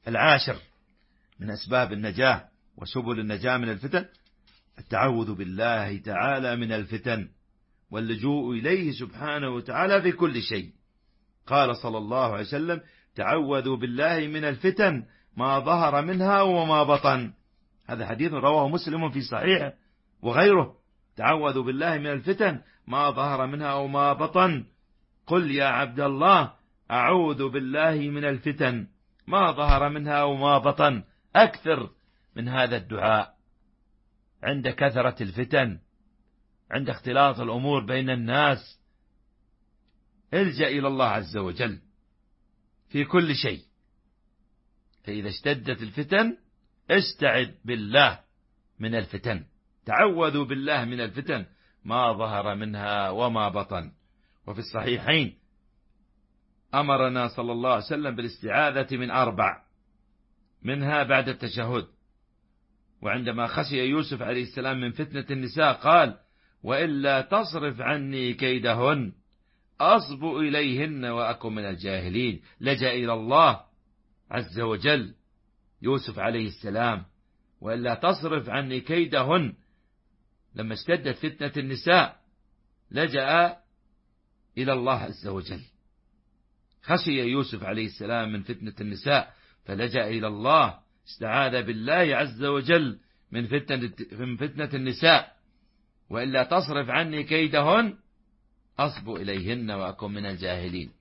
العاشر من أسباب النجاة وسبل النجاة من الفتن التعوذ بالله تعالى من الفتن واللجوء إليه سبحانه وتعالى في كل شيء. قال صلى الله عليه وسلم: تعوذوا بالله من الفتن ما ظهر منها وما بطن. هذا حديث رواه مسلم في صحيحه وغيره. تعوذوا بالله من الفتن ما ظهر منها وما بطن. قل يا عبد الله أعوذ بالله من الفتن ما ظهر منها وما بطن. أكثر من هذا الدعاء عند كثرة الفتن، عند اختلاط الأمور بين الناس. الجأ إلى الله عز وجل في كل شيء. فإذا اشتدت الفتن استعذ بالله من الفتن. تعوذوا بالله من الفتن ما ظهر منها وما بطن. وفي الصحيحين أمرنا صلى الله عليه وسلم بالاستعاذة من 4، منها بعد التشهد. وعندما خشي يوسف عليه السلام من فتنة النساء قال: وإلا تصرف عني كيدهن أصب إليهن وأكن من الجاهلين. لجأ إلى الله عز وجل يوسف عليه السلام: وإلا تصرف عني كيدهن. لما اشتدت فتنة النساء لجأ إلى الله عز وجل. خشي يوسف عليه السلام من فتنة النساء فلجأ إلى الله، استعاذ بالله عز وجل من فتنة النساء: وإلا تصرف عني كيدهن أصب إليهن وأكن من الجاهلين.